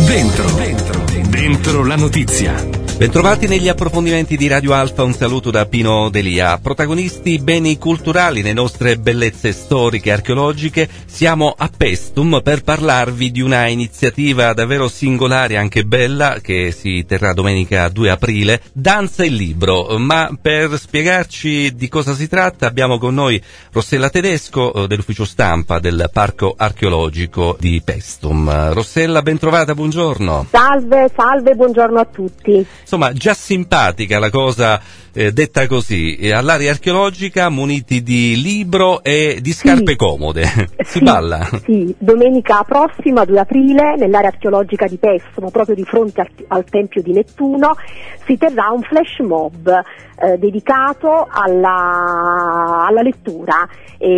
Dentro la notizia. Bentrovati negli approfondimenti di Radio Alfa, un saluto da Pino Delia. Protagonisti beni culturali, le nostre bellezze storiche e archeologiche. Siamo a Paestum per parlarvi di una iniziativa davvero singolare e anche bella che si terrà domenica 2 aprile, Danza e Libro. Ma per spiegarci di cosa si tratta abbiamo con noi Rossella Tedesco dell'ufficio stampa del Parco Archeologico di Paestum. Rossella, bentrovata, buongiorno. Salve, buongiorno a tutti. Insomma, già simpatica la cosa detta così, all'area archeologica muniti di libro e di scarpe comode. Si balla? Sì, domenica prossima, 2 aprile, nell'area archeologica di Paestum, proprio di fronte al Tempio di Nettuno, si terrà un flash mob dedicato alla lettura.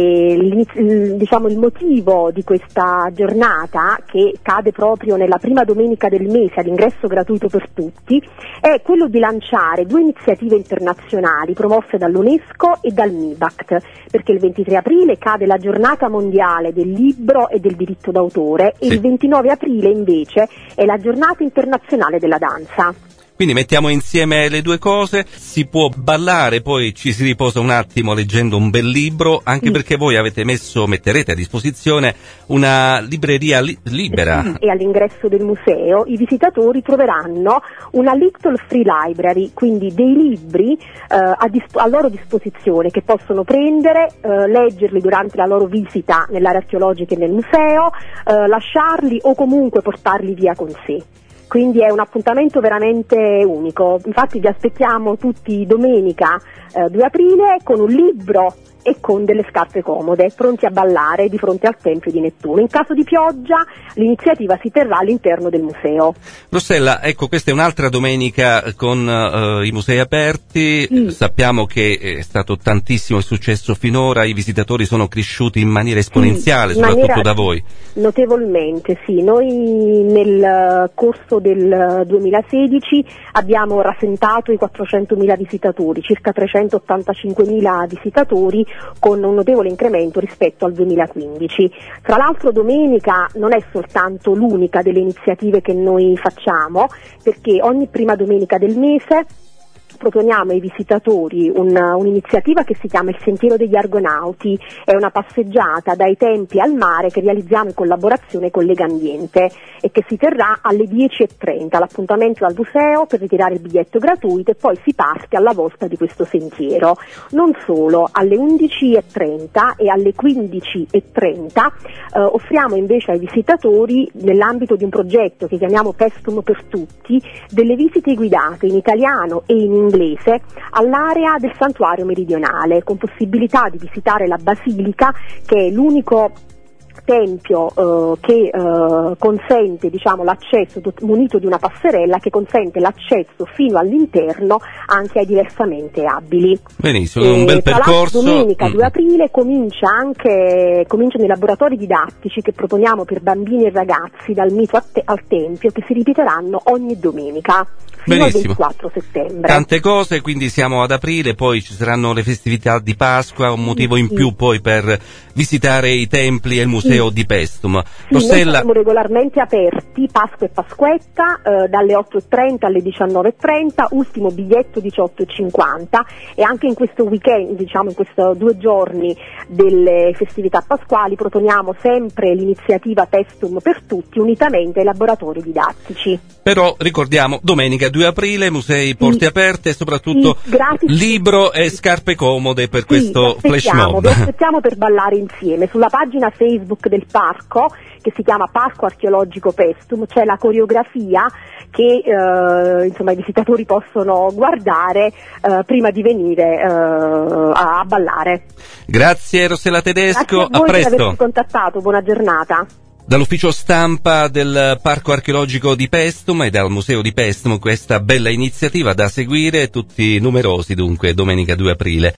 Il motivo di questa giornata, che cade proprio nella prima domenica del mese all'ingresso gratuito per tutti, è quello di lanciare 2 iniziative internazionali promosse dall'UNESCO e dal MIBACT, perché il 23 aprile cade la giornata mondiale del libro e del diritto d'autore e il 29 aprile invece è la giornata internazionale della danza. Quindi mettiamo insieme le due cose, si può ballare, poi ci si riposa un attimo leggendo un bel libro, anche perché voi metterete a disposizione una libreria libera. E all'ingresso del museo i visitatori troveranno una Little Free Library, quindi dei libri a loro disposizione che possono prendere, leggerli durante la loro visita nell'area archeologica e nel museo, lasciarli o comunque portarli via con sé. Quindi è un appuntamento veramente unico, infatti vi aspettiamo tutti domenica 2 aprile con un libro e con delle scarpe comode, pronti a ballare di fronte al Tempio di Nettuno. In caso di pioggia l'iniziativa si terrà all'interno del museo. Rossella, ecco, questa è un'altra domenica con i musei aperti, sappiamo che è stato tantissimo il successo finora, i visitatori sono cresciuti in maniera esponenziale, soprattutto da voi. Notevolmente, sì. Noi nel corso del 2016 abbiamo rasentato i 400.000 visitatori, circa 385.000 visitatori, con un notevole incremento rispetto al 2015. Tra l'altro domenica non è soltanto l'unica delle iniziative che noi facciamo, perché ogni prima domenica del mese proponiamo ai visitatori un'iniziativa che si chiama Il Sentiero degli Argonauti, è una passeggiata dai templi al mare che realizziamo in collaborazione con Legambiente e che si terrà alle 10:30, l'appuntamento al museo per ritirare il biglietto gratuito e poi si parte alla volta di questo sentiero. Non solo, alle 11:30 e alle 15:30 offriamo invece ai visitatori, nell'ambito di un progetto che chiamiamo Paestum per tutti, delle visite guidate in italiano e in inglese all'area del santuario meridionale, con possibilità di visitare la basilica, che è l'unico tempio che consente, l'accesso, munito di una passerella che consente l'accesso fino all'interno anche ai diversamente abili. Benissimo, un bel percorso. Domenica 2 aprile cominciano i laboratori didattici che proponiamo per bambini e ragazzi dal mito al tempio, che si ripeteranno ogni domenica fino al 24 settembre. Tante cose, quindi siamo ad aprile, poi ci saranno le festività di Pasqua, un motivo in più poi per visitare i templi e il museo di Paestum. Rossella, noi siamo regolarmente aperti, Pasqua e Pasquetta, dalle 8:30 alle 19:30, ultimo biglietto 18,50, e anche in questo weekend, in questi 2 giorni delle festività pasquali, proponiamo sempre l'iniziativa Paestum per tutti, unitamente ai laboratori didattici. Però ricordiamo, domenica 2 aprile, musei porte aperte e soprattutto libro e scarpe comode per questo flash mob. Vi aspettiamo per ballare insieme. Sulla pagina Facebook del parco, che si chiama Parco Archeologico Paestum, c'è la coreografia che i visitatori possono guardare prima di venire a ballare. Grazie Rossella Tedesco, a presto. Grazie per averci contattato, buona giornata. Dall'ufficio stampa del Parco Archeologico di Paestum e dal Museo di Paestum questa bella iniziativa da seguire, tutti numerosi dunque domenica 2 aprile.